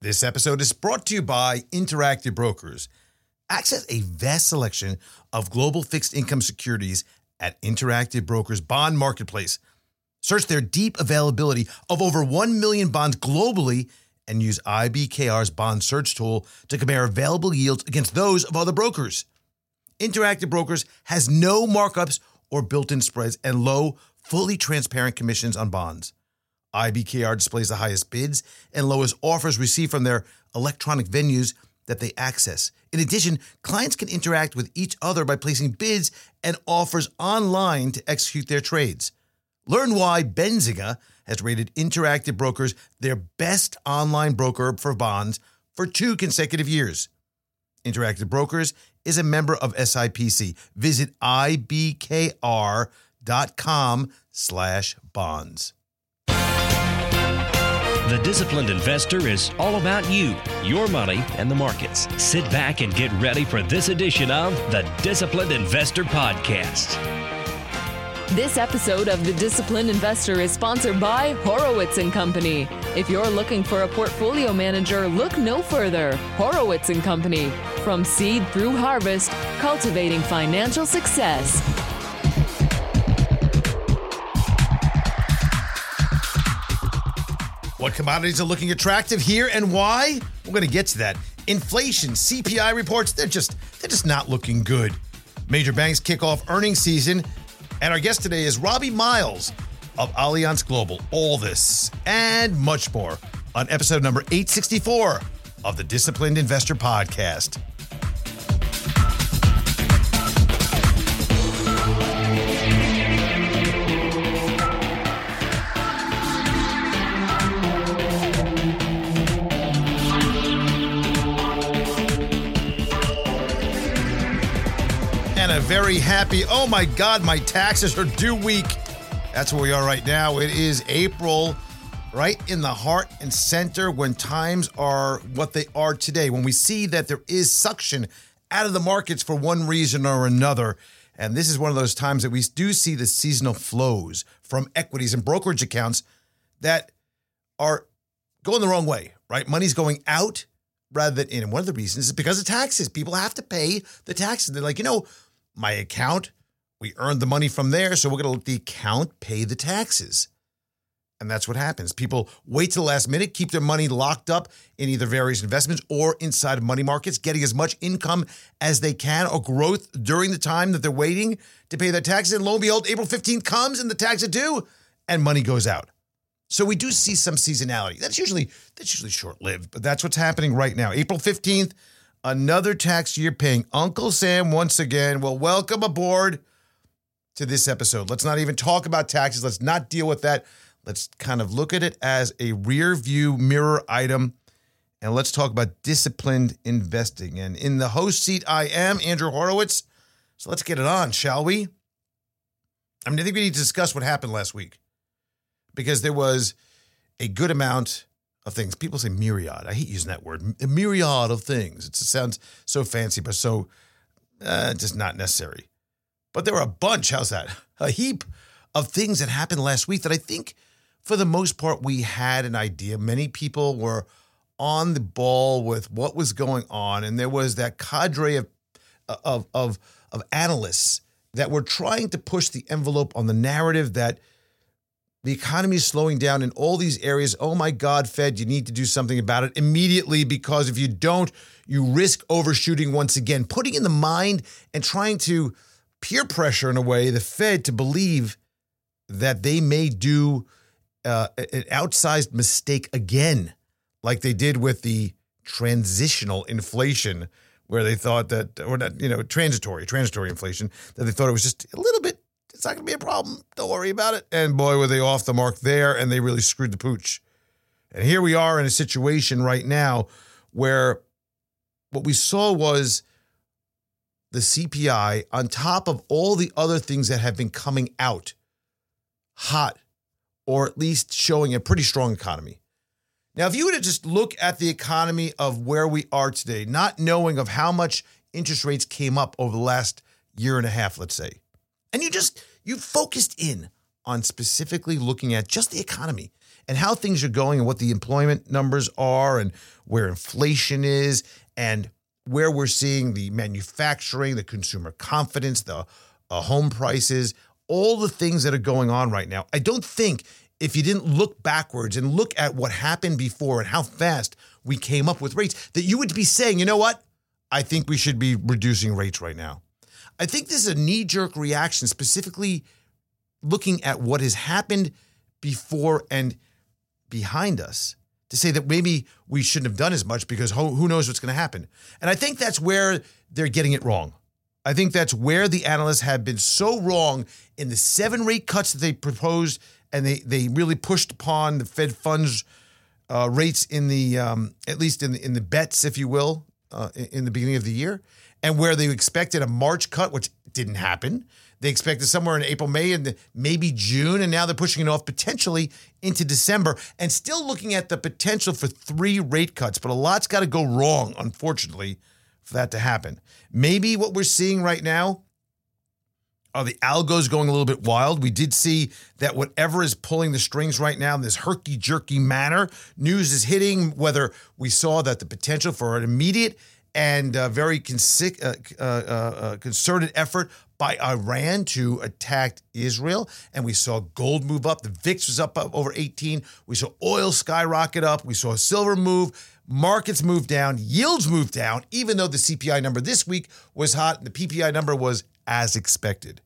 This episode is brought to you by Interactive Brokers. Access a vast selection of global fixed income securities at Interactive Brokers Bond Marketplace. Search their deep availability of over 1 million bonds globally and use IBKR's bond search tool to compare available yields against those of other brokers. Interactive Brokers has no markups or built-in spreads and low, fully transparent commissions on bonds. IBKR displays the highest bids and lowest offers received from their electronic venues that they access. In addition, clients can interact with each other by placing bids and offers online to execute their trades. Learn why Benzinga has rated Interactive Brokers their best online broker for bonds for 2 consecutive years. Interactive Brokers is a member of SIPC. Visit ibkr.com/bonds. The Disciplined Investor is all about you, your money, and the markets. Sit back and get ready for this edition of the Disciplined Investor Podcast. This episode of The Disciplined Investor is sponsored by Horowitz & Company. If you're looking for a portfolio manager, look no further. Horowitz & Company. From seed through harvest, cultivating financial success. What commodities are looking attractive here and why? We're going to get to that. Inflation, CPI reports, they're just not looking good. Major banks kick off earnings season, and our guest today is Robbie Miles of Allianz Global. All this and much more on episode number 864 of the Disciplined Investor Podcast. Very happy. Oh my God, my taxes are due week. That's where we are right now. It is April, right in the heart and center when times are what they are today. When we see that there is suction out of the markets for one reason or another. And this is one of those times that we do see the seasonal flows from equities and brokerage accounts that are going the wrong way, right? Money's going out rather than in. And one of the reasons is because of taxes. People have to pay the taxes. They're like, my account, we earned the money from there, so we're going to let the account pay the taxes. And that's what happens. People wait till the last minute, keep their money locked up in either various investments or inside of money markets, getting as much income as they can or growth during the time that they're waiting to pay their taxes. And lo and behold, April 15th comes and the taxes are due and money goes out. So we do see some seasonality. That's usually short-lived, but that's what's happening right now. April 15th, another tax year paying Uncle Sam once again. Well, welcome aboard to this episode. Let's not even talk about taxes. Let's not deal with that. Let's kind of look at it as a rear view mirror item. And let's talk about disciplined investing. And in the host seat, I am Andrew Horowitz. So let's get it on, shall we? I think we need to discuss what happened last week because there was a good amount of things. People say myriad. I hate using that word. A myriad of things. It sounds so fancy, but so just not necessary. But there were a bunch. How's that? A heap of things that happened last week that I think, for the most part, we had an idea. Many people were on the ball with what was going on, and there was that cadre of analysts that were trying to push the envelope on the narrative that the economy is slowing down in all these areas. Oh my God, Fed, you need to do something about it immediately because if you don't, you risk overshooting once again. Putting in the mind and trying to peer pressure in a way the Fed to believe that they may do an outsized mistake again, like they did with the transitional inflation, where they thought that, or not, transitory inflation, that they thought it was just a little bit. It's not going to be a problem. Don't worry about it. And boy, were they off the mark there, and they really screwed the pooch. And here we are in a situation right now where what we saw was the CPI on top of all the other things that have been coming out hot, or at least showing a pretty strong economy. Now, if you were to just look at the economy of where we are today, not knowing of how much interest rates came up over the last year and a half, let's say, and you focused in on specifically looking at just the economy and how things are going and what the employment numbers are and where inflation is and where we're seeing the manufacturing, the consumer confidence, the home prices, all the things that are going on right now. I don't think if you didn't look backwards and look at what happened before and how fast we came up with rates, that you would be saying, you know what? I think we should be reducing rates right now. I think this is a knee-jerk reaction, specifically looking at what has happened before and behind us, to say that maybe we shouldn't have done as much because who knows what's going to happen. And I think that's where they're getting it wrong. I think that's where the analysts have been so wrong in the 7 rate cuts that they proposed, and they really pushed upon the Fed funds rates in the at least in the bets, if you will, in the beginning of the year, and where they expected a March cut, which didn't happen. They expected somewhere in April, May, and maybe June, and now they're pushing it off potentially into December and still looking at the potential for 3 rate cuts. But a lot's got to go wrong, unfortunately, for that to happen. Maybe what we're seeing right now are the algos going a little bit wild. We did see that whatever is pulling the strings right now in this herky-jerky manner, news is hitting, whether we saw that the potential for an immediate and very concerted effort by Iran to attack Israel. And we saw gold move up. The VIX was up over 18. We saw oil skyrocket up. We saw silver move. Markets move down. Yields move down, even though the CPI number this week was hot and the PPI number was as expected.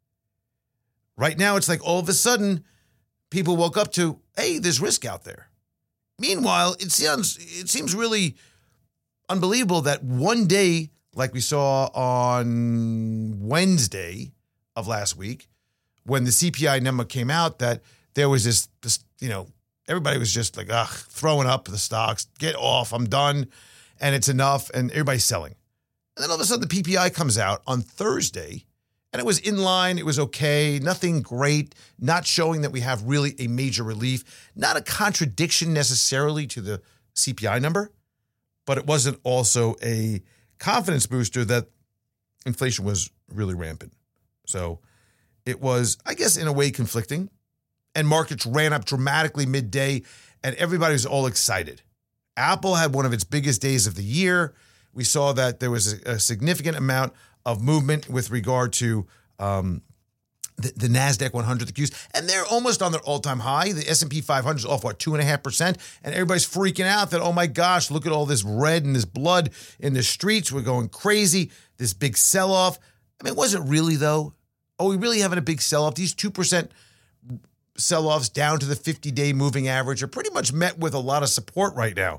Right now, it's like all of a sudden, people woke up to, hey, there's risk out there. Meanwhile, it seems really unbelievable that one day, like we saw on Wednesday of last week, when the CPI number came out, that there was this everybody was just like, throwing up the stocks, get off, I'm done, and it's enough, and everybody's selling. And then all of a sudden, the PPI comes out on Thursday, and it was in line, it was okay, nothing great, not showing that we have really a major relief, not a contradiction necessarily to the CPI number, but it wasn't also a confidence booster that inflation was really rampant. So it was, I guess, in a way conflicting. And markets ran up dramatically midday, and everybody was all excited. Apple had one of its biggest days of the year. We saw that there was a significant amount of movement with regard to the NASDAQ 100, the Qs, and they're almost on their all-time high. The S&P 500 is off, 2.5%? And everybody's freaking out that, oh my gosh, look at all this red and this blood in the streets. We're going crazy. This big sell-off. I mean, was it really, though? Are we really having a big sell-off? These 2% sell-offs down to the 50-day moving average are pretty much met with a lot of support right now.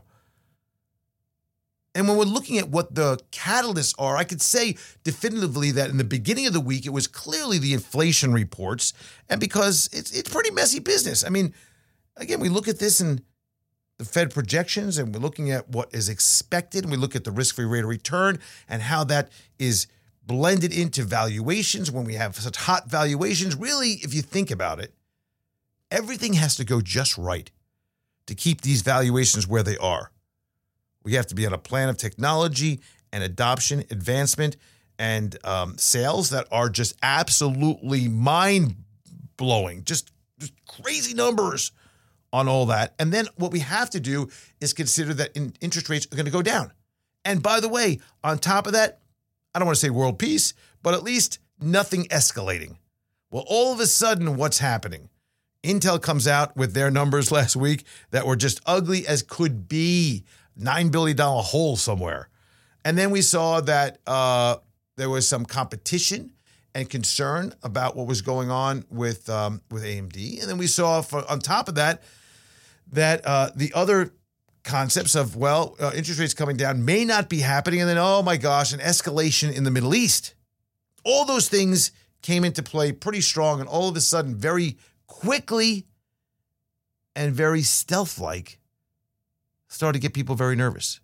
And when we're looking at what the catalysts are, I could say definitively that in the beginning of the week, it was clearly the inflation reports, and because it's pretty messy business. I mean, again, we look at this in the Fed projections, and we're looking at what is expected, and we look at the risk-free rate of return and how that is blended into valuations when we have such hot valuations. Really, if you think about it, everything has to go just right to keep these valuations where they are. We have to be on a plan of technology and adoption, advancement, and sales that are just absolutely mind-blowing, just crazy numbers on all that. And then what we have to do is consider that interest rates are going to go down. And by the way, on top of that, I don't want to say world peace, but at least nothing escalating. Well, all of a sudden, what's happening? Intel comes out with their numbers last week that were just ugly as could be. $9 billion hole somewhere. And then we saw that there was some competition and concern about what was going on with AMD. And then we saw, on top of that, that the other concepts of, interest rates coming down may not be happening. And then, oh my gosh, an escalation in the Middle East. All those things came into play pretty strong, and all of a sudden, very quickly and very stealth-like, started to get people very nervous.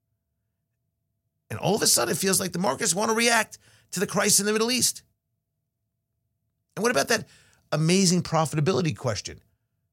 And all of a sudden, it feels like the markets want to react to the crisis in the Middle East. And what about that amazing profitability question?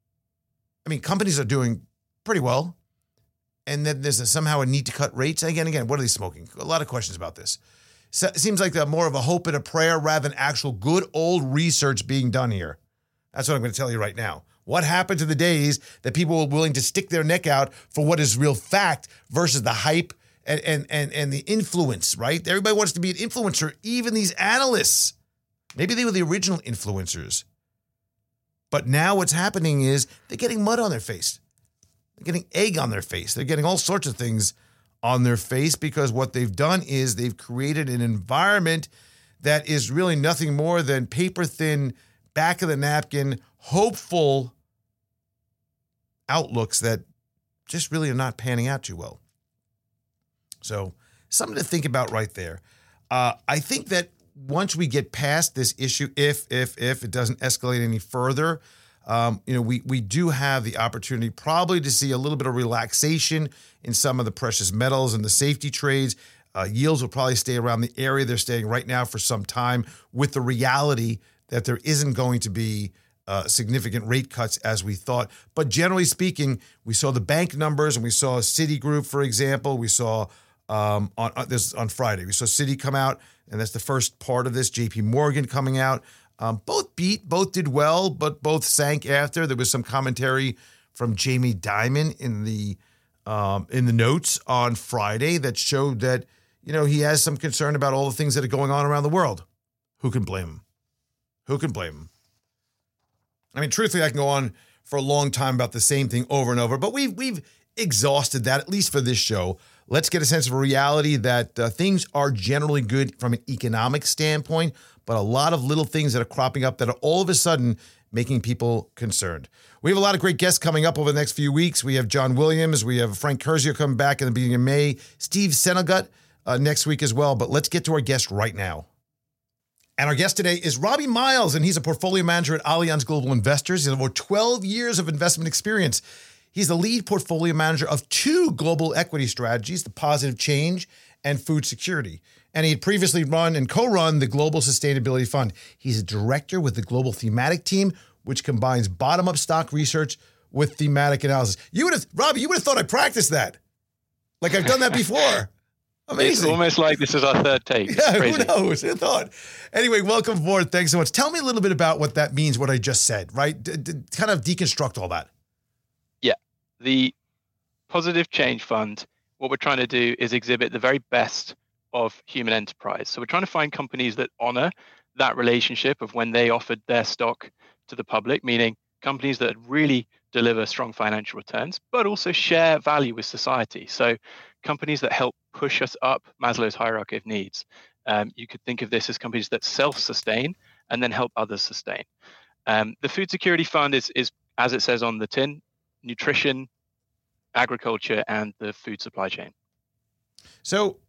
I mean, companies are doing pretty well. And then there's somehow a need to cut rates. Again, what are they smoking? A lot of questions about this. So it seems like more of a hope and a prayer rather than actual good old research being done here. That's what I'm going to tell you right now. What happened to the days that people were willing to stick their neck out for what is real fact versus the hype and the influence, right? Everybody wants to be an influencer, even these analysts. Maybe they were the original influencers. But now what's happening is they're getting mud on their face. They're getting egg on their face. They're getting all sorts of things on their face because what they've done is they've created an environment that is really nothing more than paper-thin, back-of-the-napkin, hopeful outlooks that just really are not panning out too well. So something to think about right there. I think that once we get past this issue, if it doesn't escalate any further, we do have the opportunity probably to see a little bit of relaxation in some of the precious metals and the safety trades. Yields will probably stay around the area they're staying right now for some time, with the reality that there isn't going to be significant rate cuts as we thought. But generally speaking, we saw the bank numbers, and we saw Citigroup, for example. We saw on Friday, we saw Citi come out, and that's the first part of this. JP Morgan coming out. Both did well, but both sank after. There was some commentary from Jamie Dimon in the notes on Friday that showed that, he has some concern about all the things that are going on around the world. Who can blame him? Who can blame him? I mean, truthfully, I can go on for a long time about the same thing over and over, but we've exhausted that, at least for this show. Let's get a sense of a reality that things are generally good from an economic standpoint, but a lot of little things that are cropping up that are all of a sudden making people concerned. We have a lot of great guests coming up over the next few weeks. We have John Williams. We have Frank Curzio coming back in the beginning of May. Steve Senegut next week as well. But let's get to our guest right now. And our guest today is Robbie Miles, and he's a portfolio manager at Allianz Global Investors. He has over 12 years of investment experience. He's the lead portfolio manager of two global equity strategies, the Positive Change and Food Security. And he had previously run and co-run the Global Sustainability Fund. He's a director with the Global Thematic Team, which combines bottom-up stock research with thematic analysis. Robbie, you would have thought I practiced that. Like I've done that before. Amazing. It's almost like this is our third take. Yeah, who knows? Who thought? Anyway, welcome aboard. Thanks so much. Tell me a little bit about what that means, what I just said, right? Kind of deconstruct all that. Yeah. The Positive Change Fund, what we're trying to do is exhibit the very best of human enterprise. So we're trying to find companies that honor that relationship of when they offered their stock to the public, meaning companies that really deliver strong financial returns, but also share value with society. So companies that help push us up Maslow's hierarchy of needs. You could think of this as companies that self-sustain and then help others sustain. The Food Security Fund is, as it says on the tin, nutrition, agriculture, and the food supply chain. So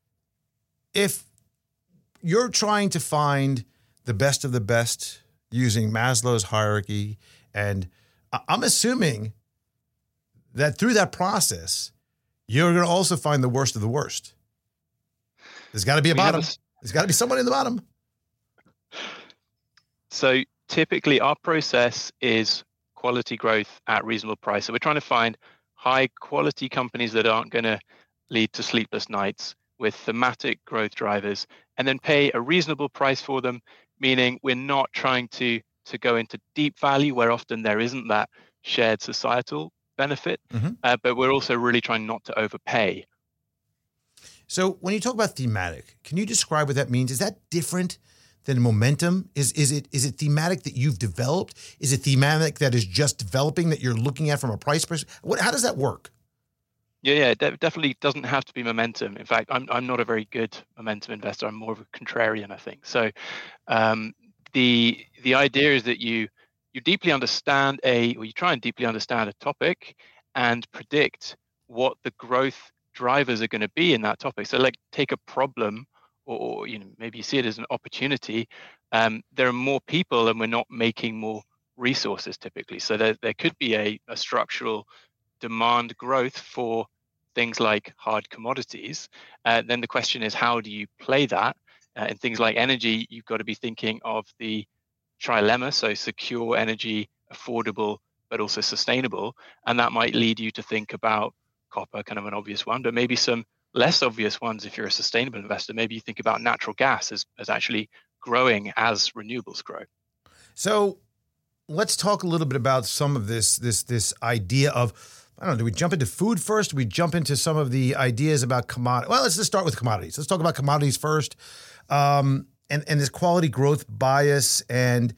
if you're trying to find the best of the best using Maslow's hierarchy, and I'm assuming that through that process, you're going to also find the worst of the worst. There's got to be a bottom. There's got to be someone in the bottom. So typically our process is quality growth at reasonable price. So we're trying to find high quality companies that aren't going to lead to sleepless nights, with thematic growth drivers, and then pay a reasonable price for them, meaning we're not trying to go into deep value where often there isn't that shared societal benefit, but we're also really trying not to overpay. So when you talk about thematic, can you describe what that means? Is that different than momentum? Is it thematic that you've developed? Is it thematic that is just developing that you're looking at from a price perspective? How does that work? Yeah, it definitely doesn't have to be momentum. In fact, I'm not a very good momentum investor. I'm more of a contrarian, I think. So the idea is that you deeply understand you try and deeply understand a topic and predict what the growth drivers are going to be in that topic. So like take a problem, or maybe you see it as an opportunity. There are more people and we're not making more resources typically. So there could be a structural demand growth for things like hard commodities. Then the question is, how do you play that? In things like energy, you've got to be thinking of the trilemma, so secure energy, affordable, but also sustainable. And that might lead you to think about copper, kind of an obvious one, but maybe some less obvious ones if you're a sustainable investor. Maybe you think about natural gas as actually growing as renewables grow. So let's talk a little bit about some of this idea of, I don't know, do we jump into food first? Do we jump into some of the ideas about commodity? Well, let's just start with commodities. Let's talk about commodities first, and this quality growth bias. And,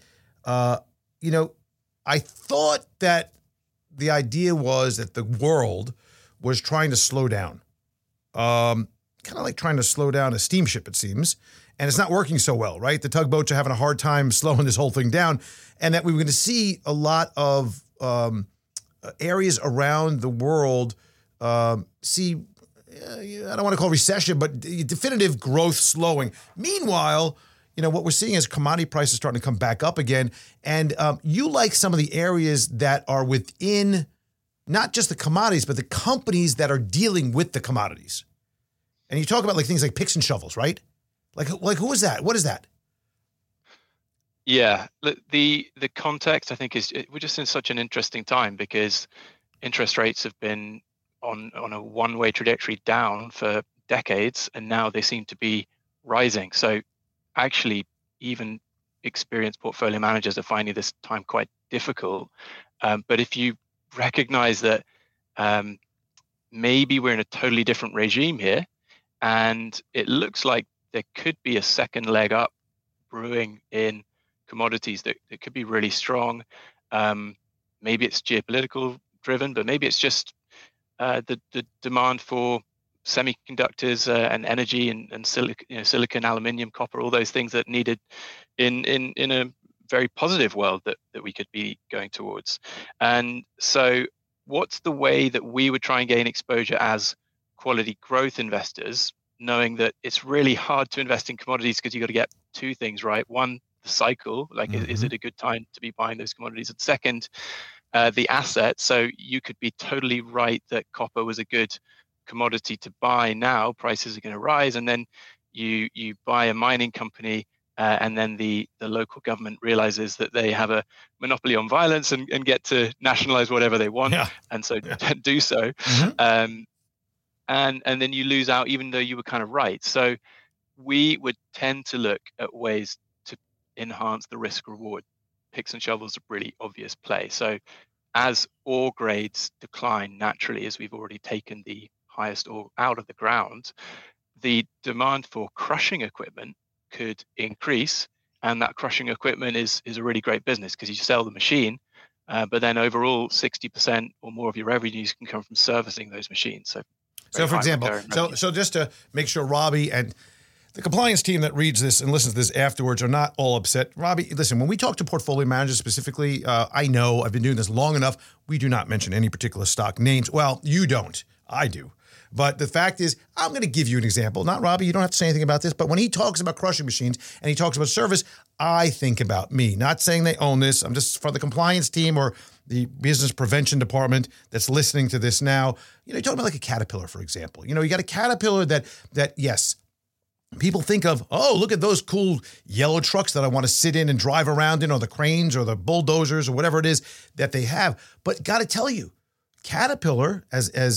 I thought that the idea was that the world was trying to slow down, kind of like trying to slow down a steamship, it seems. And it's not working so well, right? The tugboats are having a hard time slowing this whole thing down. And that we were going to see a lot of areas around the world see, I don't want to call it recession, but definitive growth slowing. Meanwhile, what we're seeing is commodity prices starting to come back up again. And you like some of the areas that are within not just the commodities, but the companies that are dealing with the commodities. And you talk about things like picks and shovels, right? Like who is that? What is that? Yeah, the context, I think, is we're just in such an interesting time because interest rates have been on a one-way trajectory down for decades, and now they seem to be rising. So actually, even experienced portfolio managers are finding this time quite difficult. But if you recognize that maybe we're in a totally different regime here, and it looks like there could be a second leg up brewing in commodities that could be really strong. Maybe it's geopolitical driven, but maybe it's just the demand for semiconductors and energy and silicon, aluminium, copper, all those things that needed in a very positive world that we could be going towards. And so what's the way that we would try and gain exposure as quality growth investors, knowing that it's really hard to invest in commodities because you've got to get two things right. One, the cycle, is it a good time to be buying those commodities? And second, the asset. So you could be totally right that copper was a good commodity to buy now. Prices are going to rise, and then you buy a mining company, and then the local government realizes that they have a monopoly on violence and get to nationalize whatever they want, and so do so. And then you lose out, even though you were kind of right. So we would tend to look at ways to enhance the risk reward. Picks and shovels are a really obvious play. So as ore grades decline naturally, as we've already taken the highest ore out of the ground, the demand for crushing equipment could increase. And that crushing equipment is a really great business because you sell the machine, but then overall 60% or more of your revenues can come from servicing those machines. So for example, so just to make sure Robbie and the compliance team that reads this and listens to this afterwards are not all upset. Robbie, listen, when we talk to portfolio managers specifically, I know I've been doing this long enough. We do not mention any particular stock names. Well, you don't. I do. But the fact is, I'm going to give you an example. Not Robbie, you don't have to say anything about this. But when he talks about crushing machines and he talks about service, I think about me. Not saying they own this. I'm just for the compliance team or the business prevention department that's listening to this now. You're talking about like a Caterpillar, for example. You got a Caterpillar that yes, people think of, oh, look at those cool yellow trucks that I want to sit in and drive around in, or the cranes or the bulldozers or whatever it is that they have. But got to tell you, Caterpillar,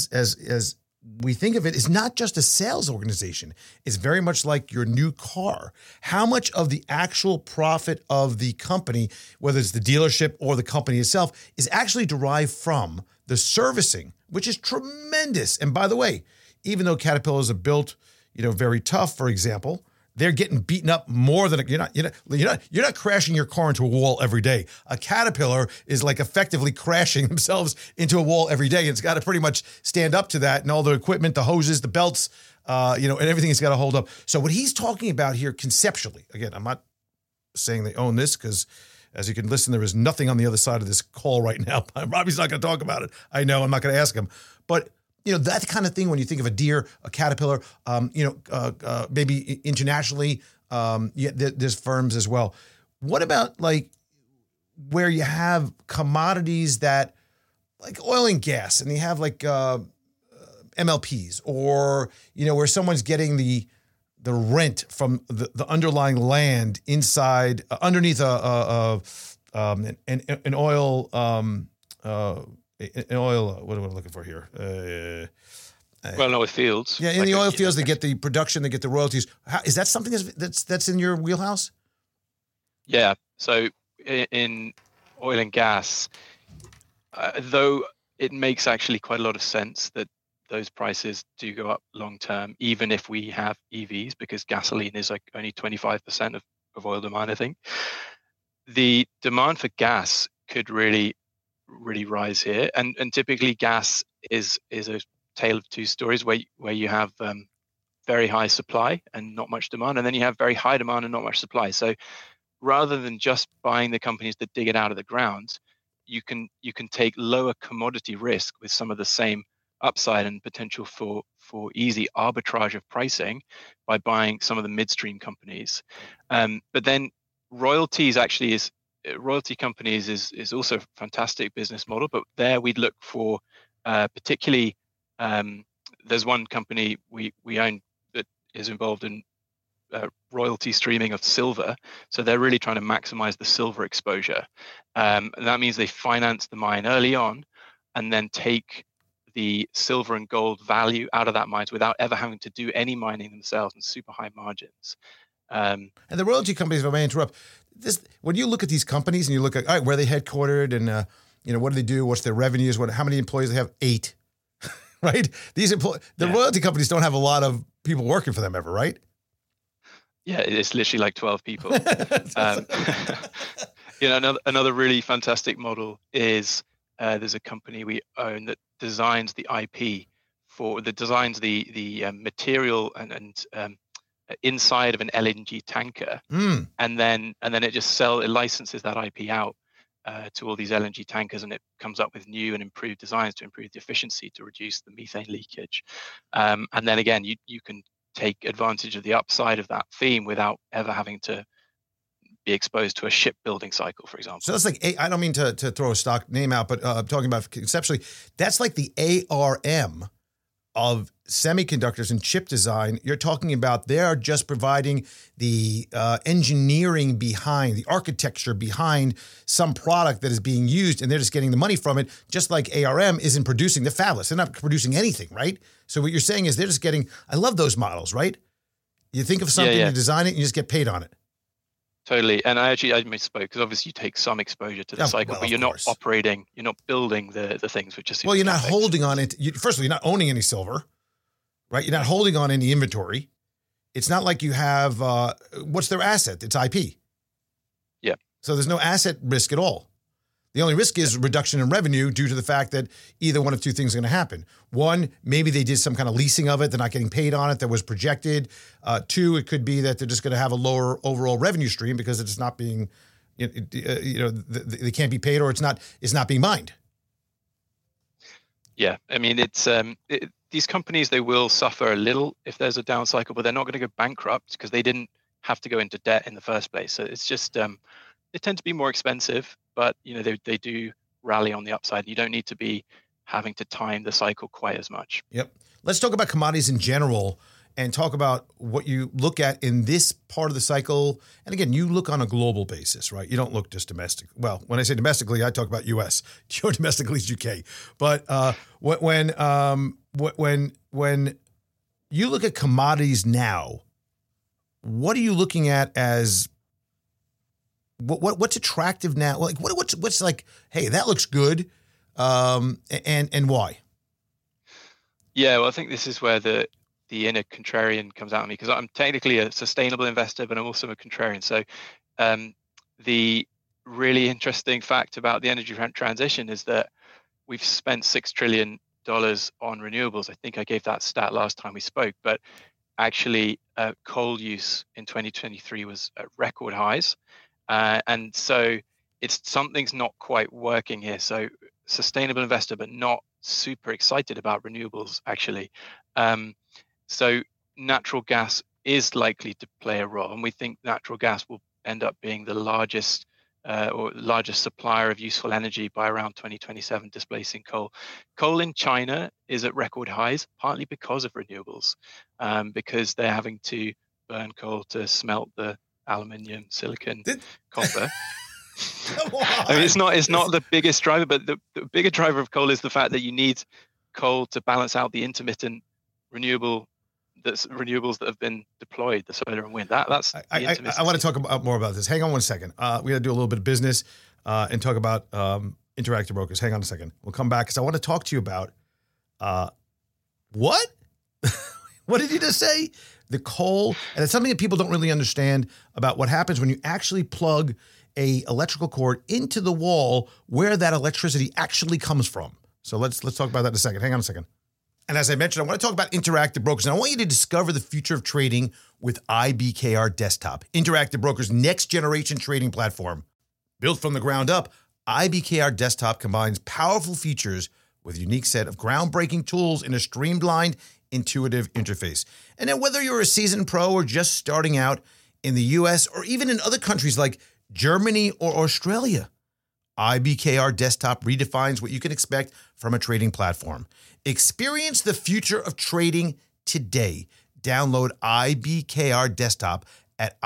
as we think of it, is not just a sales organization. It's very much like your new car. How much of the actual profit of the company, whether it's the dealership or the company itself, is actually derived from the servicing, which is tremendous. And by the way, even though Caterpillars are built, very tough, for example, they're getting beaten up more than you're not crashing your car into a wall every day. A Caterpillar is like effectively crashing themselves into a wall every day. And it's got to pretty much stand up to that, and all the equipment, the hoses, the belts, and everything has got to hold up. So what he's talking about here conceptually, again, I'm not saying they own this because as you can listen, there is nothing on the other side of this call right now. Robbie's not going to talk about it. I know, I'm not going to ask him, but that kind of thing, when you think of a Deere, a Caterpillar, maybe internationally, there's firms as well. What about like where you have commodities that like oil and gas, and you have like MLPs, or, where someone's getting the rent from the underlying land inside, underneath an oil, what am I looking for here? Oil fields. Yeah, in the oil fields, they get the production, they get the royalties. Is that something that's in your wheelhouse? Yeah. So in oil and gas, though it makes actually quite a lot of sense that those prices do go up long term, even if we have EVs, because gasoline is like only 25% of oil demand, I think. The demand for gas could really rise here. And typically gas is a tale of two stories where you have very high supply and not much demand, and then you have very high demand and not much supply. So rather than just buying the companies that dig it out of the ground, you can take lower commodity risk with some of the same upside and potential for easy arbitrage of pricing by buying some of the midstream companies. But then royalty companies is also a fantastic business model, but there we'd look for particularly there's one company we own that is involved in royalty streaming of silver. So they're really trying to maximize the silver exposure. And that means they finance the mine early on and then take the silver and gold value out of that mine without ever having to do any mining themselves and super high margins. And the royalty companies, if I may interrupt, when you look at these companies and you look at, all right, where are they headquartered and, what do they do? What's their revenues? How many employees they have? 8, right? The royalty companies don't have a lot of people working for them ever, right? Yeah, it's literally like 12 people. Another really fantastic model is there's a company we own that designs the IP designs the material and inside of an LNG tanker, and then it licenses that IP out to all these LNG tankers, and it comes up with new and improved designs to improve the efficiency to reduce the methane leakage. And then again, you can take advantage of the upside of that theme without ever having to be exposed to a shipbuilding cycle, for example. So that's like, I don't mean to throw a stock name out, but I'm talking about conceptually, that's like the ARM of semiconductors and chip design. You're talking about they're just providing the engineering behind, the architecture behind some product that is being used, and they're just getting the money from it, just like ARM isn't producing the fabless. They're not producing anything, right? So what you're saying is they're just getting, I love those models, right? You think of something, you design it, and you just get paid on it. Totally. And I misspoke, because obviously you take some exposure to the cycle, but you're not operating, you're not building the things, which is well, you're not holding on it. First of all, you're not owning any silver, right? You're not holding on any inventory. It's not like you have, what's their asset? It's IP. Yeah. So there's no asset risk at all. The only risk is reduction in revenue due to the fact that either one of two things are going to happen. One, maybe they did some kind of leasing of it. They're not getting paid on it that was projected. 2, it could be that they're just going to have a lower overall revenue stream because it's not being, they can't be paid, or it's not being mined. Yeah. I mean, these companies, they will suffer a little if there's a down cycle, but they're not going to go bankrupt because they didn't have to go into debt in the first place. So it's just, they tend to be more expensive, but they do rally on the upside. You don't need to be having to time the cycle quite as much. Yep. Let's talk about commodities in general and talk about what you look at in this part of the cycle. And again, you look on a global basis, right? You don't look just domestic. Well, when I say domestically, I talk about U.S. Your domestically is U.K. But when you look at commodities now, what are you looking at as what's attractive now? Like what's like, hey, that looks good, and why? Yeah, well, I think this is where the inner contrarian comes out of me, because I'm technically a sustainable investor, but I'm also a contrarian. So the really interesting fact about the energy transition is that we've spent $6 trillion on renewables. I think I gave that stat last time we spoke, but actually coal use in 2023 was at record highs. And so something's not quite working here. So sustainable investor, but not super excited about renewables, actually. So natural gas is likely to play a role. And we think natural gas will end up being the largest supplier of useful energy by around 2027, displacing coal. Coal in China is at record highs, partly because of renewables, because they're having to burn coal to smelt the aluminium, silicon, copper. I mean, it's not the biggest driver, but the bigger driver of coal is the fact that you need coal to balance out the intermittent renewables that have been deployed, the solar and wind. That's I want to talk more about this. Hang on one second. We got to do a little bit of business. and talk about Interactive Brokers. Hang on a second. We'll come back because I want to talk to you about what? What did you just say? The coal. And it's something that people don't really understand about what happens when you actually plug a electrical cord into the wall where that electricity actually comes from. So let's talk about that in a second. Hang on a second. And as I mentioned, I want to talk about Interactive Brokers. And I want you to discover the future of trading with IBKR Desktop, Interactive Brokers' next generation trading platform. Built from the ground up, IBKR Desktop combines powerful features with a unique set of groundbreaking tools in a streamlined, intuitive interface. And then whether you're a seasoned pro or just starting out in the US or even in other countries like Germany or Australia, IBKR Desktop redefines what you can expect from a trading platform. Experience the future of trading today. Download IBKR Desktop at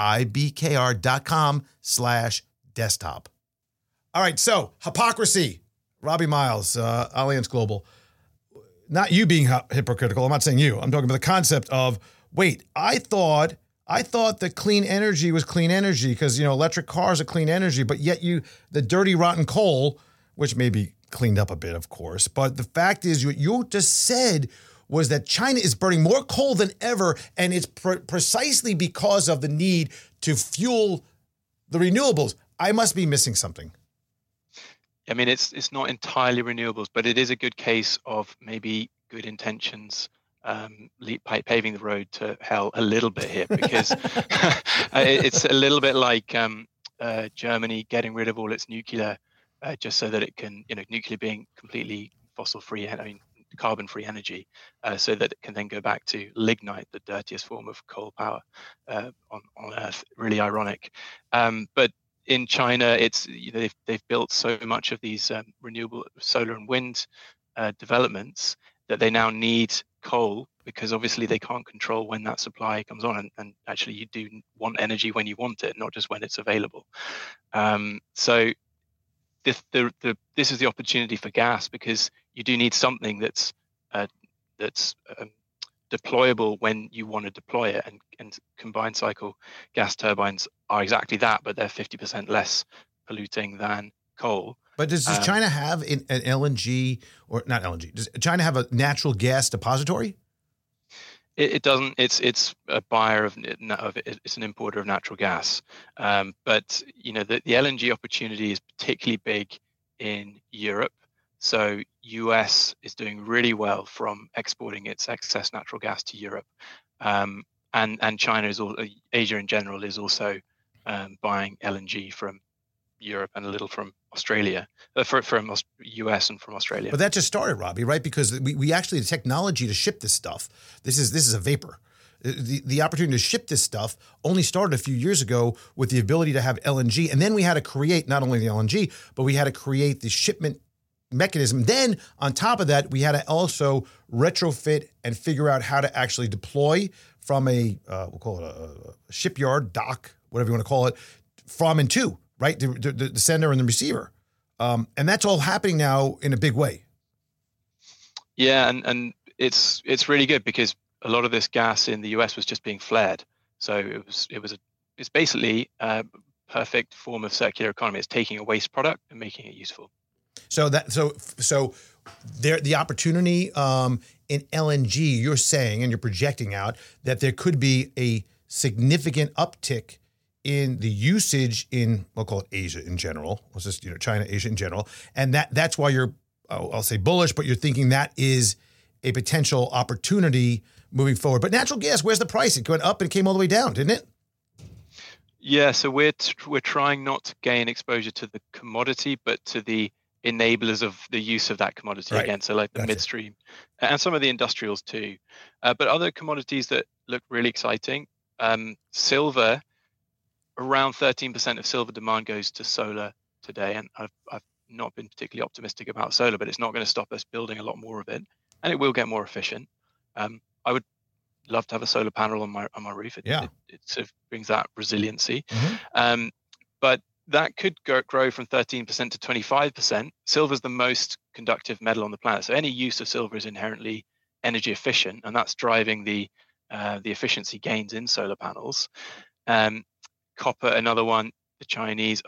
ibkr.com/desktop. All right, so hypocrisy. Robbie Miles, Allianz Global. Not you being hypocritical. I'm not saying you. I'm talking about the concept of, wait, I thought that clean energy was clean energy because, electric cars are clean energy, but yet the dirty, rotten coal, which may be cleaned up a bit, of course, but the fact is what you just said was that China is burning more coal than ever, and it's precisely because of the need to fuel the renewables. I must be missing something. I mean, it's not entirely renewables, but it is a good case of maybe good intentions paving the road to hell a little bit here, because it's a little bit like Germany getting rid of all its nuclear just so that it can, nuclear being completely fossil-free, carbon-free energy, so that it can then go back to lignite, the dirtiest form of coal power on Earth. Really ironic. But in China, it's they've built so much of these renewable solar and wind developments that they now need coal, because obviously they can't control when that supply comes on, and actually you do want energy when you want it, not just when it's available. So this is the opportunity for gas, because you do need something that's deployable when you want to deploy it, and combined cycle gas turbines are exactly that, but they're 50% less polluting than coal. But does China have an LNG, or not LNG? Does China have a natural gas depository? It doesn't. It's a buyer of it's an importer of natural gas. But the LNG opportunity is particularly big in Europe. So US is doing really well from exporting its excess natural gas to Europe, and China Asia in general is also buying LNG from Europe and a little from Australia, from US and from Australia. But that just started, Robbie, right? Because we actually, the technology to ship this stuff, this is a vapor. The opportunity to ship this stuff only started a few years ago with the ability to have LNG. And then we had to create not only the LNG, but we had to create the shipment mechanism. Then on top of that, we had to also retrofit and figure out how to actually deploy from we'll call it a shipyard, dock, whatever you want to call it, from and to, right? The sender and the receiver. And that's all happening now in a big way. Yeah, and it's really good, because a lot of this gas in the US was just being flared. So it's basically a perfect form of circular economy. It's taking a waste product and making it useful. So the opportunity in LNG, you're saying, and you're projecting out that there could be a significant uptick in the usage in, we'll call it Asia in general. Let's just, China, Asia in general. And that's why you're, I'll say bullish, but you're thinking that is a potential opportunity moving forward. But natural gas, where's the price? It went up and it came all the way down, didn't it? Yeah, so we're trying not to gain exposure to the commodity, but to the enablers of the use of that commodity, right. Again. So like the midstream and some of the industrials too. But other commodities that look really exciting, silver, around 13% of silver demand goes to solar today. And I've not been particularly optimistic about solar, but it's not going to stop us building a lot more of it, and it will get more efficient. I would love to have a solar panel on my roof. It sort of brings that resiliency. Mm-hmm. But that could grow from 13% to 25%. Silver is the most conductive metal on the planet, so any use of silver is inherently energy efficient, and that's driving the efficiency gains in solar panels. Copper, another one. The Chinese are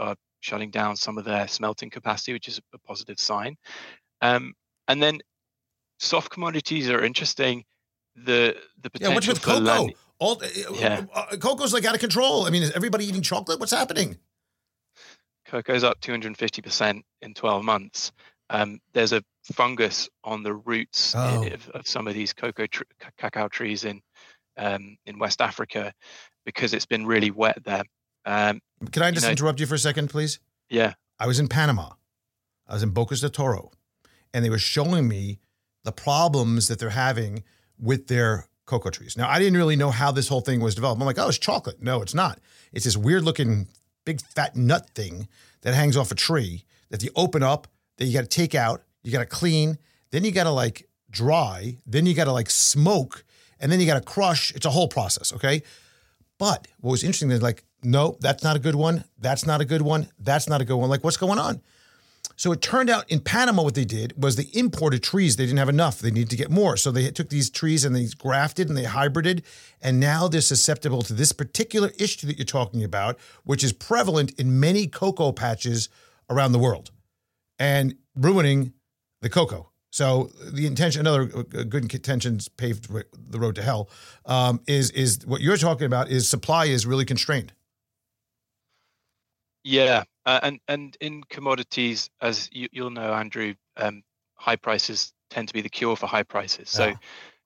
shutting down some of their smelting capacity, which is a positive sign. And then soft commodities are interesting. The potential what's with for cocoa? Cocoa's like out of control. I mean, is everybody eating chocolate? What's happening? Cocoa's up 250% in 12 months. There's a fungus on the roots of some of these cacao trees in West Africa because it's been really wet there. Can I just interrupt you for a second, please? Yeah. I was in Panama. I was in Bocas de Toro, and they were showing me the problems that they're having with their cocoa trees. Now, I didn't really know how this whole thing was developed. I'm like, oh, it's chocolate. No, it's not. It's this weird looking big fat nut thing that hangs off a tree that you open up, that you got to take out, you got to clean, then you got to like dry, then you got to like smoke, and then you got to crush. It's a whole process, okay? But what was interesting is like, no, that's not a good one. That's not a good one. That's not a good one. Like, what's going on? So it turned out in Panama, what they did was they imported trees. They didn't have enough. They needed to get more. So they took these trees and they grafted and they hybrided. And now they're susceptible to this particular issue that you're talking about, which is prevalent in many cocoa patches around the world and ruining the cocoa. So the intention, another good intentions paved the road to hell, is what you're talking about is supply is really constrained. Yeah, and in commodities, as you'll know, Andrew, high prices tend to be the cure for high prices. So,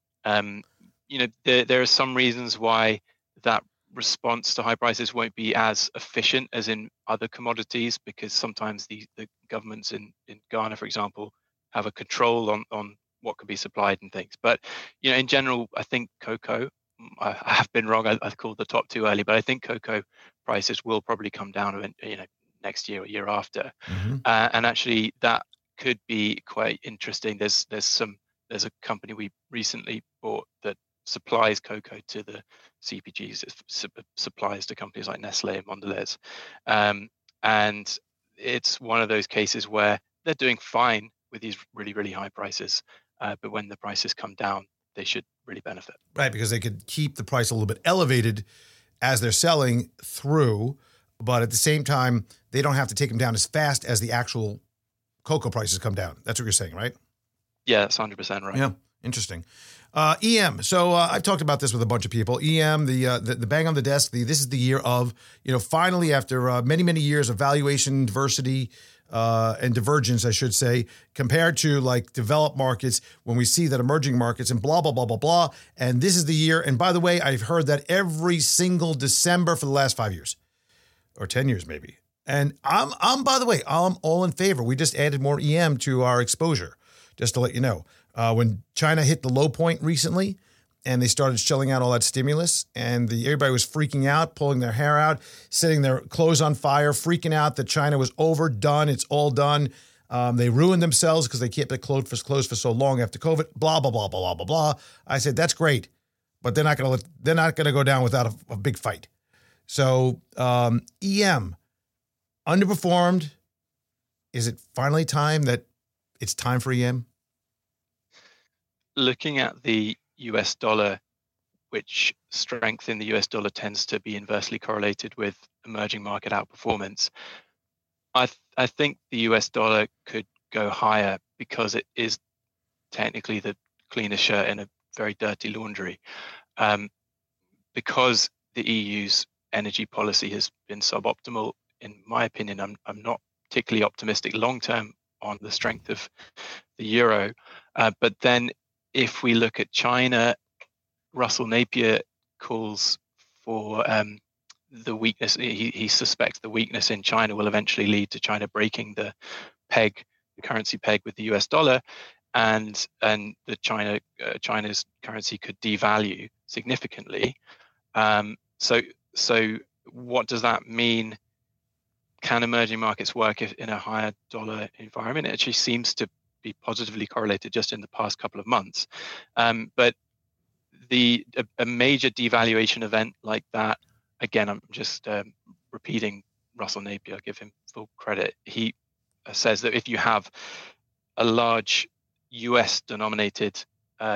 there are some reasons why that response to high prices won't be as efficient as in other commodities, because sometimes the governments in Ghana, for example, have a control on what can be supplied and things. But in general, I think cocoa. I have been wrong. I called the top two early, but I think cocoa prices will probably come down, next year or year after. Mm-hmm. And actually, that could be quite interesting. There's a company we recently bought that supplies cocoa to the CPGs, supplies to companies like Nestle and Mondelez, and it's one of those cases where they're doing fine with these really, really high prices, but when the prices come down, they should really benefit. Right, because they could keep the price a little bit elevated as they're selling through, but at the same time, they don't have to take them down as fast as the actual cocoa prices come down. That's what you're saying, right? Yeah, that's 100% right. Yeah, interesting. EM. So I've talked about this with a bunch of people. EM, the bang on the desk. This is the year of, finally after many, many years of valuation diversity, and divergence, I should say, compared to like developed markets, when we see that emerging markets and blah, blah, blah, blah, blah. And this is the year. And by the way, I've heard that every single December for the last 5 years or 10 years, maybe. And I'm by the way, I'm all in favor. We just added more EM to our exposure, just to let you know. When China hit the low point recently, and they started shelling out all that stimulus, and everybody was freaking out, pulling their hair out, setting their clothes on fire, freaking out that China was overdone. It's all done. They ruined themselves because they kept it closed for so long after COVID. Blah blah blah blah blah blah. I said that's great, but they're not gonna go down without a big fight. So EM underperformed. Is it finally time that it's time for EM? Looking at the US dollar, which strength in the US dollar tends to be inversely correlated with emerging market outperformance. I think the US dollar could go higher because it is technically the cleanest shirt in a very dirty laundry. Because the EU's energy policy has been suboptimal, in my opinion, I'm not particularly optimistic long term on the strength of the euro. But then if we look at China, Russell Napier calls for the weakness. He suspects the weakness in China will eventually lead to China breaking the currency peg with the US dollar, and the China's currency could devalue significantly. So what does that mean? Can emerging markets work in a higher dollar environment? It actually seems to be positively correlated just in the past couple of months. But a major devaluation event like that, again, I'm just repeating Russell Napier, I'll give him full credit. He says that if you have a large US denominated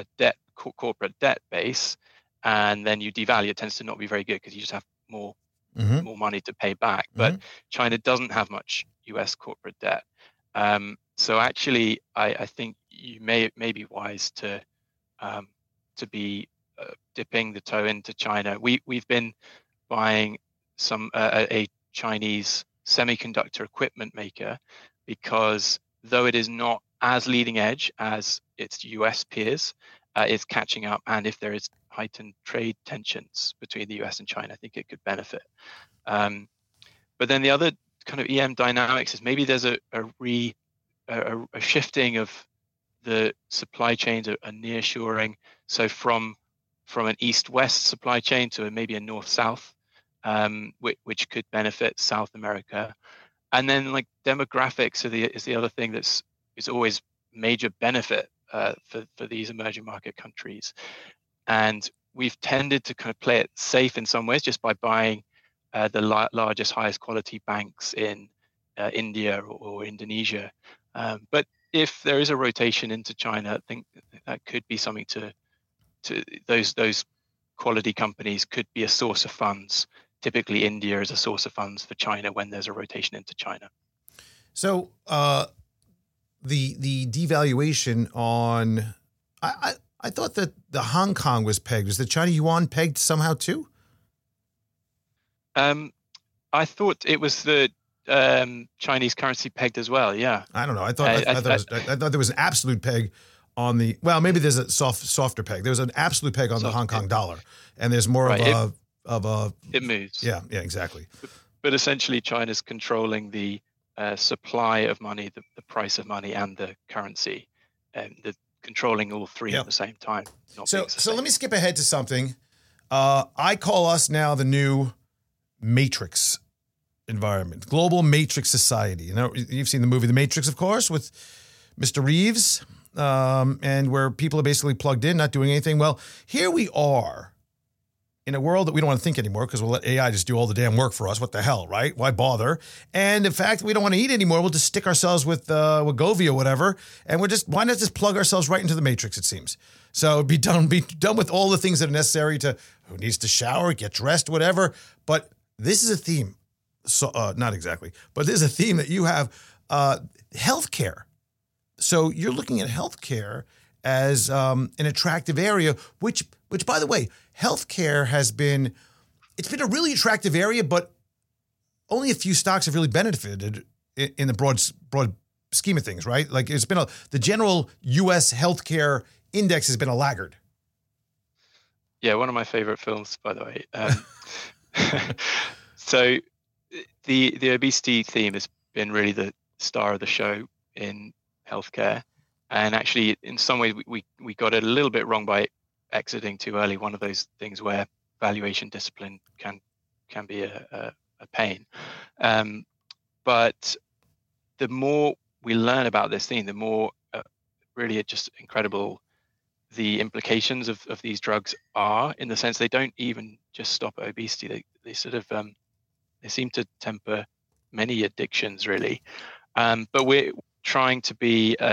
corporate debt base, and then you devalue, it tends to not be very good because you just have more more money to pay back. But China doesn't have much US corporate debt. So actually, I think you may be wise to be dipping the toe into China. We've been buying a Chinese semiconductor equipment maker because though it is not as leading edge as its US peers, it's catching up. And if there is heightened trade tensions between the US and China, I think it could benefit. But then the other kind of EM dynamics is maybe there's a shifting of the supply chains, a nearshoring. So from an east-west supply chain to maybe a north-south, which could benefit South America. And then like demographics is the other thing is always major benefit for these emerging market countries. And we've tended to kind of play it safe in some ways just by buying the largest, highest quality banks in India or Indonesia. But if there is a rotation into China, I think that could be something to those quality companies could be a source of funds. Typically, India is a source of funds for China when there's a rotation into China. So the devaluation on, I thought that the Hong Kong was pegged. Was the China yuan pegged somehow too? I thought it was the Chinese currency pegged as well. Yeah. I don't know. I thought there was an absolute peg on the. Well, maybe there's a softer peg. There's an absolute peg on the Hong Kong dollar, and there's more of a. It moves. Yeah, exactly. But essentially, China's controlling the supply of money, the price of money, and the currency, and controlling all three at the same time. So let me skip ahead to something. I call us now the new Matrix environment, global Matrix society. You know, you've seen the movie The Matrix, of course, with Mr. Reeves, and where people are basically plugged in, not doing anything. Well, here we are in a world that we don't want to think anymore because we'll let AI just do all the damn work for us. What the hell, right? Why bother? And in fact, we don't want to eat anymore. We'll just stick ourselves with Wegovy or whatever, and why not just plug ourselves right into the Matrix? It seems so. Be done with all the things that are necessary to who needs to shower, get dressed, whatever. But this is a theme. So not exactly, but there's a theme that you have, healthcare. So you're looking at healthcare as an attractive area, which by the way, healthcare it's been a really attractive area, but only a few stocks have really benefited in the broad scheme of things, right? Like it's been the general U.S. healthcare index has been a laggard. Yeah, one of my favorite films, by the way. So the obesity theme has been really the star of the show in healthcare, and actually, in some ways, we got it a little bit wrong by exiting too early. One of those things where valuation discipline can be a pain. But the more we learn about this theme, the more really it's just incredible the implications of these drugs are, in the sense they don't even just stop obesity. They sort of they seem to temper many addictions, really. But we're trying to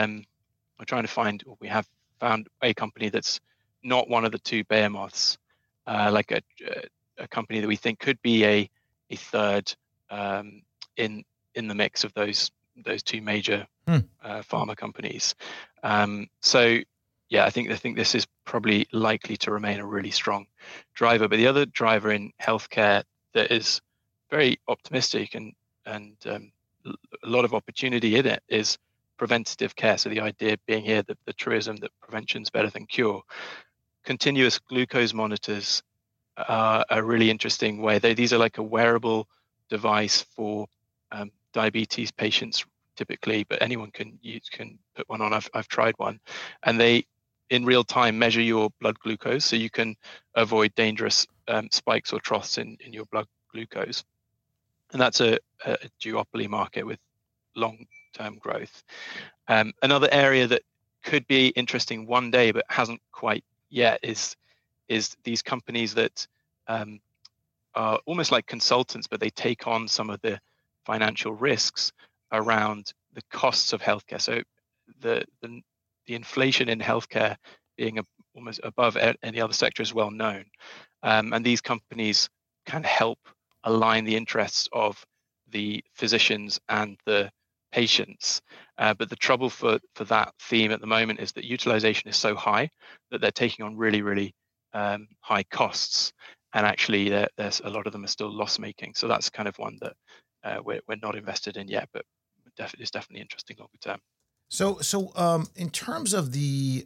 we have found a company that's not one of the two behemoths, like a company that we think could be a third in the mix of those two major pharma companies. So yeah, I think this is probably likely to remain a really strong driver. But the other driver in healthcare that is very optimistic and a lot of opportunity in it is preventative care. So the idea being here that the truism that prevention is better than cure. Continuous glucose monitors are a really interesting way. These are like a wearable device for diabetes patients typically, but anyone can put one on. I've tried one, and they in real time measure your blood glucose, so you can avoid dangerous spikes or troughs in your blood glucose. And that's a duopoly market with long-term growth. Another area that could be interesting one day but hasn't quite yet is these companies that are almost like consultants, but they take on some of the financial risks around the costs of healthcare. So the inflation in healthcare being almost above any other sector is well known, and these companies can help align the interests of the physicians and the patients. But the trouble for that theme at the moment is that utilization is so high that they're taking on really, really high costs. And actually, there's a lot of them are still loss making. So that's kind of one that we're not invested in yet, but it's definitely interesting longer term. So in terms of the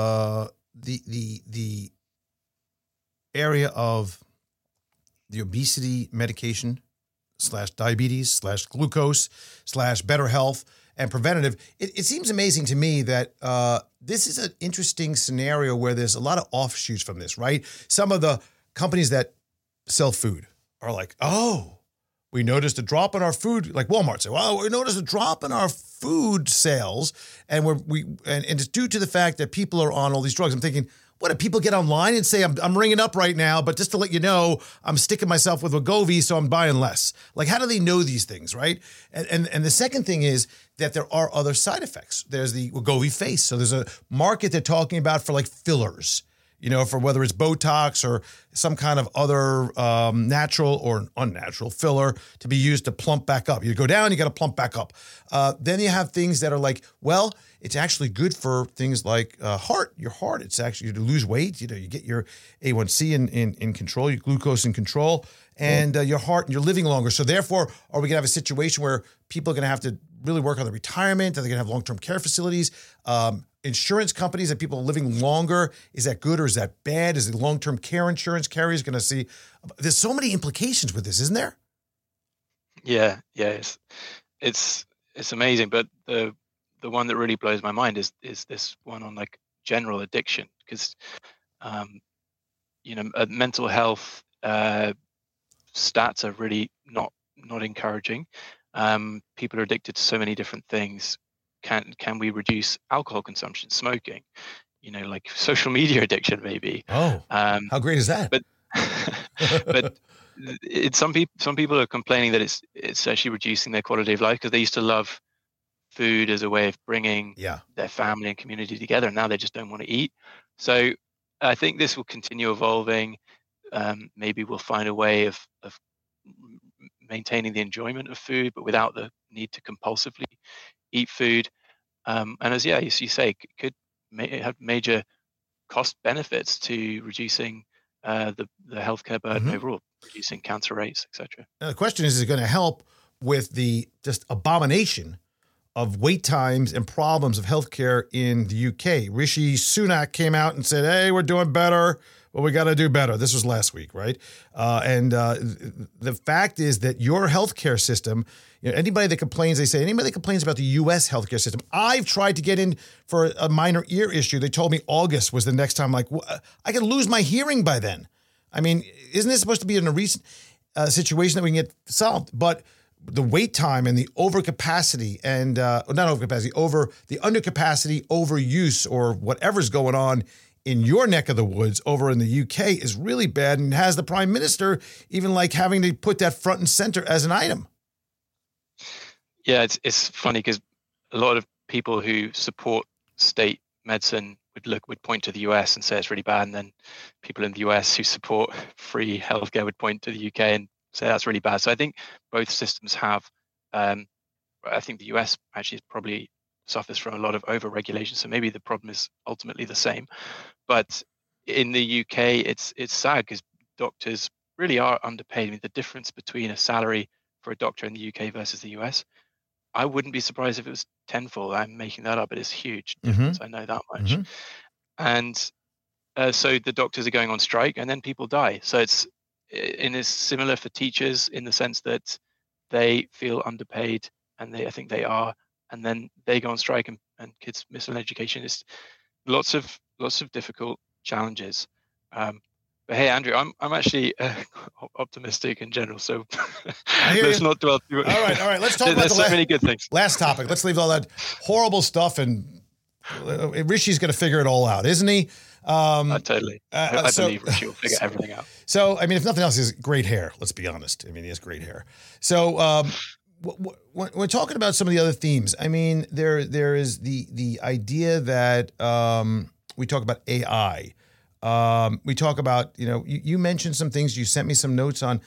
area of the obesity medication / diabetes / glucose / better health and preventative, it seems amazing to me that this is an interesting scenario where there's a lot of offshoots from this, right? Some of the companies that sell food are like, oh, we noticed a drop in our food, like Walmart say, well, we noticed a drop in our food sales, and it's due to the fact that people are on all these drugs. I'm thinking, what, do people get online and say, I'm ringing up right now, but just to let you know, I'm sticking myself with Wegovy, so I'm buying less. Like, how do they know these things, right? And the second thing is that there are other side effects. There's the Wegovy face. So there's a market they're talking about for like fillers, for whether it's Botox or some kind of other natural or unnatural filler to be used to plump back up. You go down, you got to plump back up. Then you have things that are like, well, it's actually good for things like your heart. It's actually to lose weight. You get your A1C in control, your glucose in control, and your heart, and you're living longer. So therefore, are we going to have a situation where people are going to have to really work on their retirement? Are they going to have long-term care facilities? Insurance companies and people living longer, is that good or is that bad? Is the long-term care insurance carriers going to see? There's so many implications with this, isn't there? Yeah, it's amazing. But the one that really blows my mind is this one on like general addiction, because mental health stats are really not encouraging. People are addicted to so many different things. Can we reduce alcohol consumption, smoking, like social media addiction, maybe? Oh, how great is that? But some people are complaining that it's actually reducing their quality of life, because they used to love food as a way of bringing their family and community together, and now they just don't want to eat. So I think this will continue evolving. Maybe we'll find a way of maintaining the enjoyment of food, but without the need to compulsively eat food. And as you say, could have major cost benefits to reducing the healthcare burden overall, reducing cancer rates, etc. Now the question is it going to help with the just abomination of wait times and problems of healthcare in the UK? Rishi Sunak came out and said, hey, we're doing better. Well, we got to do better. This was last week, right? And the fact is that your healthcare system, anybody that complains about the U.S. healthcare system, I've tried to get in for a minor ear issue. They told me August was the next time. Like, I could lose my hearing by then. I mean, isn't this supposed to be in a recent situation that we can get solved? But the wait time and the overcapacity and not overcapacity, over the undercapacity, overuse, or whatever's going on in your neck of the woods over in the UK is really bad, and has the prime minister even like having to put that front and center as an item. Yeah, it's funny because a lot of people who support state medicine would point to the US and say it's really bad, and then people in the US who support free healthcare would point to the UK and say that's really bad. So I think both systems have. I think the US actually probably suffers from a lot of over-regulation, so maybe the problem is ultimately the same. But in the UK, it's sad because doctors really are underpaid. I mean, the difference between a salary for a doctor in the UK versus the US, I wouldn't be surprised if it was tenfold. I'm making that up, but it's huge difference. I know that much. And so the doctors are going on strike, and then people die. So it's similar for teachers in the sense that they feel underpaid, and I think they are, and then they go on strike, and kids miss an education. It's lots of difficult challenges. But hey, Andrew, I'm actually optimistic in general, so let's not dwell too much. All right. Let's talk about There's so many good things. Last topic. Let's leave all that horrible stuff, and Rishi's going to figure it all out, isn't he? Totally. I believe Rishi will figure everything out. So, I mean, if nothing else, he has great hair. Let's be honest. I mean, he has great hair. So, when we're talking about some of the other themes, I mean, there is the idea that we talk about AI. We talk about, you mentioned some things. You sent me some notes on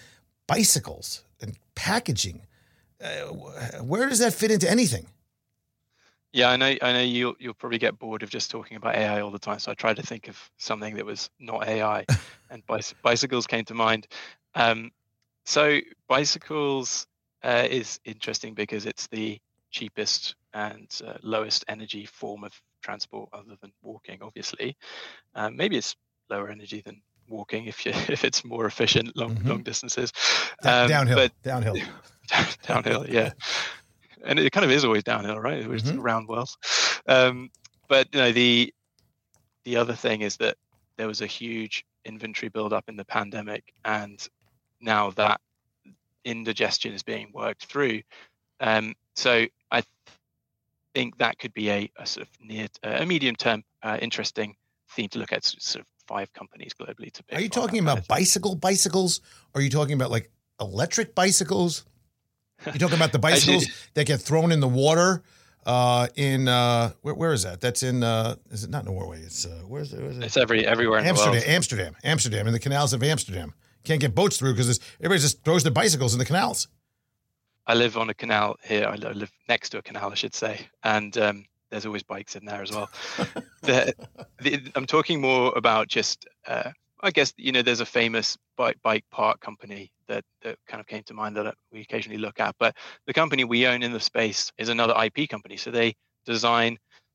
bicycles and packaging. Where does that fit into anything? Yeah, I know you'll probably get bored of just talking about AI all the time. So I tried to think of something that was not AI, and bicycles came to mind. So bicycles is interesting because it's the cheapest and lowest energy form of transport other than walking, obviously. Maybe it's lower energy than walking if it's more efficient long distances. Downhill. Downhill, yeah. And it kind of is always downhill, right? It's around wells. But the other thing is that there was a huge inventory buildup in the pandemic, and now that indigestion is being worked through. So I think that could be a sort of a medium term interesting theme to look at. Sort of 5 companies globally to pick. Are you talking about bicycles? Or are you talking about like electric bicycles? You're talking about the bicycles that get thrown in the water in where is that? That's in is it not Norway? It's where is it? It's everywhere in Amsterdam, the world. Amsterdam, in the canals of Amsterdam. Can't get boats through because everybody just throws their bicycles in the canals. I live on a canal here. I live next to a canal, I should say, and there's always bikes in there as well. I'm talking more about just. I guess, there's a famous bike part company that kind of came to mind that we occasionally look at. But the company we own in the space is another IP company. So they design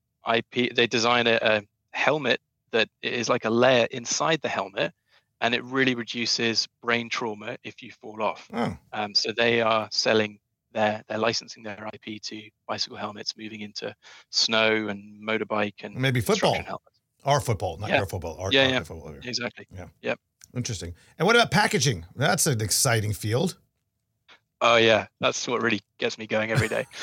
a helmet that is like a layer inside the helmet, and it really reduces brain trauma if you fall off. Oh. So they are selling they're licensing their IP to bicycle helmets, moving into snow and motorbike and maybe football. Helmets. Our football, not your football. Our football. Exactly. Yeah. Yep. Interesting. And what about packaging? That's an exciting field. Oh yeah, that's what really gets me going every day.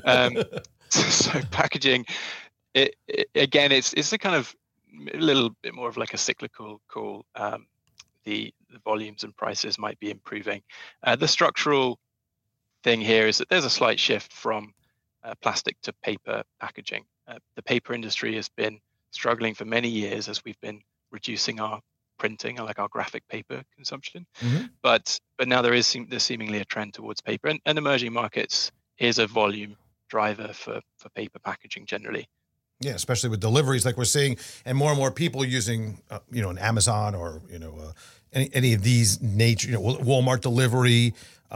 So packaging, again, it's a kind of a little bit more of like a cyclical call. The volumes and prices might be improving. The structural thing here is that there's a slight shift from plastic to paper packaging. The paper industry has been struggling for many years as we've been reducing our printing, like our graphic paper consumption. But now there's seemingly a trend towards paper, and emerging markets is a volume driver for paper packaging generally. Yeah, especially with deliveries like we're seeing, and more people using, an Amazon or, any of these nature, Walmart delivery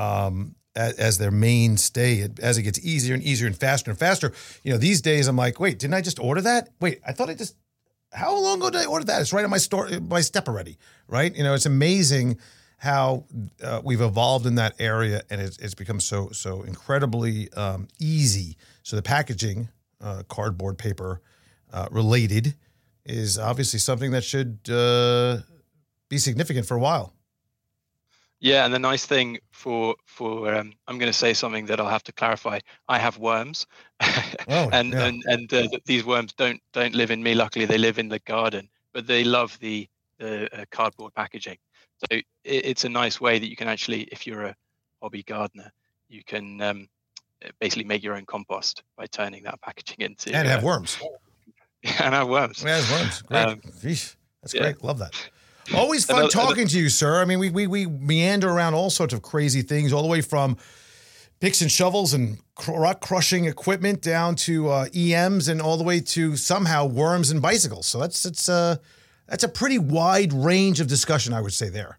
as their mainstay. As it gets easier and easier and faster, these days I'm like, wait, didn't I just order that? Wait, I thought how long ago did I order that? It's right on my step already, right? It's amazing how we've evolved in that area, and it's become so incredibly easy. So the packaging, cardboard, paper related, is obviously something that should be significant for a while. Yeah, and the nice thing for I'm going to say something that I'll have to clarify. I have worms, and these worms don't live in me. Luckily, they live in the garden, but they love the cardboard packaging. So it's a nice way that you can actually, if you're a hobby gardener, you can basically make your own compost by turning that packaging into and have worms. And have worms. Yeah, have worms. Great. That's great. Love that. Always fun talking to you, sir. I mean, we meander around all sorts of crazy things, all the way from picks and shovels and rock crushing equipment down to EMs, and all the way to somehow worms and bicycles. So that's a pretty wide range of discussion, I would say there.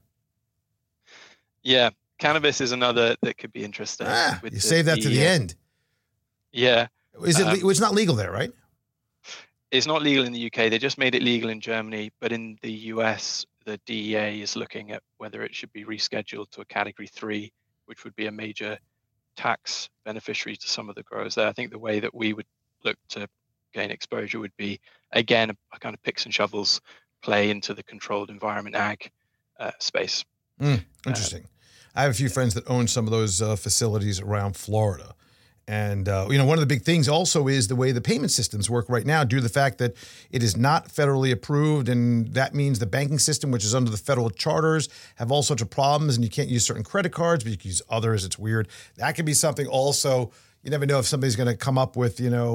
Yeah, cannabis is another that could be interesting. You save that to the end. Yeah. Is it? It's not legal there, right? It's not legal in the UK. They just made it legal in Germany, but in the US, the DEA is looking at whether it should be rescheduled to a Category 3, which would be a major tax beneficiary to some of the growers there. I think the way that we would look to gain exposure would be, again, a kind of picks and shovels play into the controlled environment ag space. Interesting. I have a few friends that own some of those facilities around Florida. And, one of the big things also is the way the payment systems work right now due to the fact that it is not federally approved. And that means the banking system, which is under the federal charters, have all sorts of problems. And you can't use certain credit cards, but you can use others. It's weird. That could be something also. You never know if somebody's going to come up with,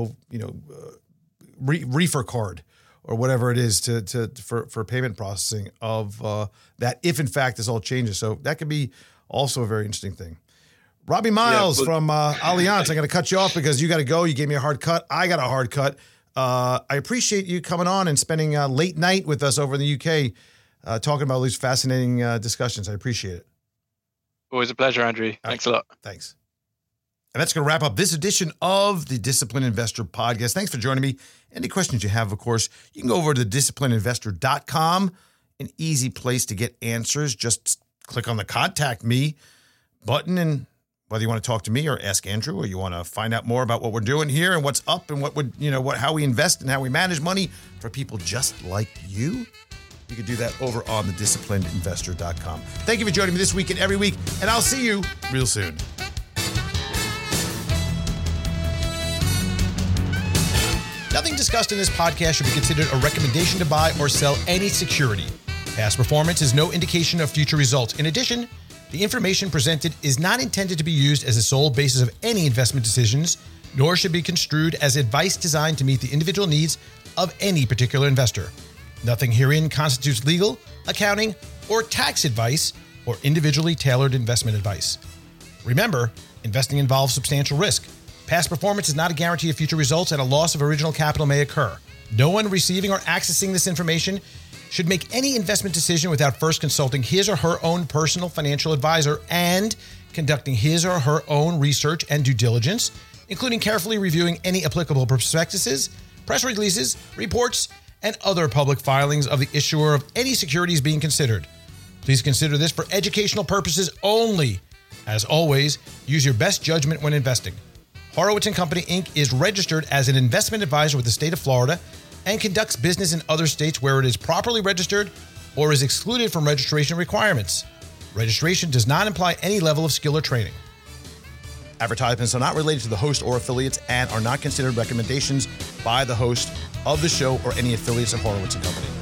reefer card or whatever it is for payment processing of that, if in fact this all changes. So that could be Also a very interesting thing. Robbie Miles from Allianz. I'm going to cut you off because you got to go. You gave me a hard cut. I got a hard cut. I appreciate you coming on and spending late night with us over in the UK talking about all these fascinating discussions. I appreciate it. Always a pleasure, Andrew. Thanks a lot. Thanks. And that's going to wrap up this edition of the Disciplined Investor Podcast. Thanks for joining me. Any questions you have, of course, you can go over to disciplinedinvestor.com, an easy place to get answers. Just click on the Contact Me button, and whether you want to talk to me or ask Andrew, or you want to find out more about what we're doing here and what's up and how we invest and how we manage money for people just like you, you can do that over on the disciplinedinvestor.com. Thank you for joining me this week and every week, and I'll see you real soon. Nothing discussed in this podcast should be considered a recommendation to buy or sell any security. Past performance is no indication of future results. In addition, the information presented is not intended to be used as the sole basis of any investment decisions, nor should be construed as advice designed to meet the individual needs of any particular investor. Nothing herein constitutes legal, accounting, or tax advice or individually tailored investment advice. Remember, investing involves substantial risk. Past performance is not a guarantee of future results, and a loss of original capital may occur. No one receiving or accessing this information should make any investment decision without first consulting his or her own personal financial advisor and conducting his or her own research and due diligence, including carefully reviewing any applicable prospectuses, press releases, reports, and other public filings of the issuer of any securities being considered. Please consider this for educational purposes only. As always, use your best judgment when investing. Horowitz & Company, Inc. is registered as an investment advisor with the state of Florida and conducts business in other states where it is properly registered or is excluded from registration requirements. Registration does not imply any level of skill or training. Advertisements are not related to the host or affiliates and are not considered recommendations by the host of the show or any affiliates of Horowitz & Company.